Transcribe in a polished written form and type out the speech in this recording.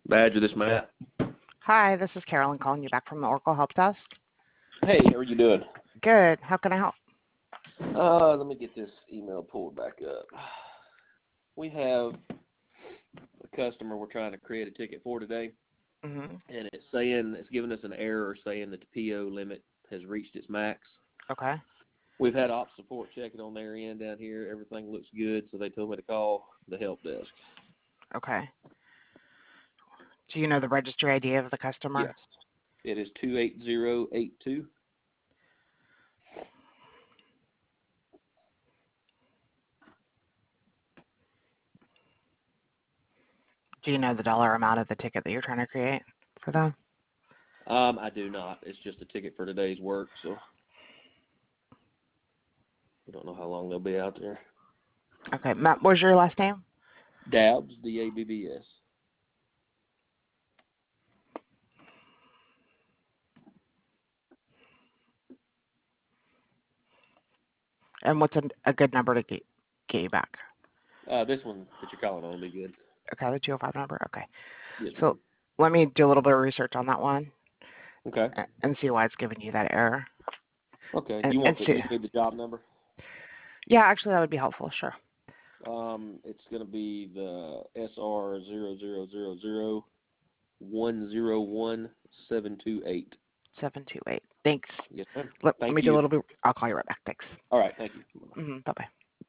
Badger, this Matt. Hi, this is Carolyn calling you back from the Oracle Help Desk. Hey, how are you doing? Good. How can I help? Let me get this email pulled back up. We have a customer we're trying to create a ticket for today, Mm-hmm. and it's giving us an error saying that the PO limit has reached its max. Okay. We've had ops support check it on their end down here. Everything looks good, so they told me to call the help desk. Okay. Do you know the registry ID of the customer? Yes, it is 28082. Do you know the dollar amount of the ticket that you're trying to create for them? I do not. It's just a ticket for today's work, so we don't know how long they'll be out there. Okay. Matt, what was your last name? Dabbs, Dabbs. And what's a good number to get you back? This one that you're calling on will be good. Okay, the 205 number? Okay. Yes, So ma'am. let me do a little bit of research on that one Okay. and see why it's giving you that error. Okay. And, You and want see. you need the job number? Yeah, actually, that would be helpful. Sure. It's going to be the SR000101728. 728. Thanks. Yes, ma'am. Let Thank me do a you. little bit. I'll call you right back. Thanks. All right. Thank you. Bye-bye.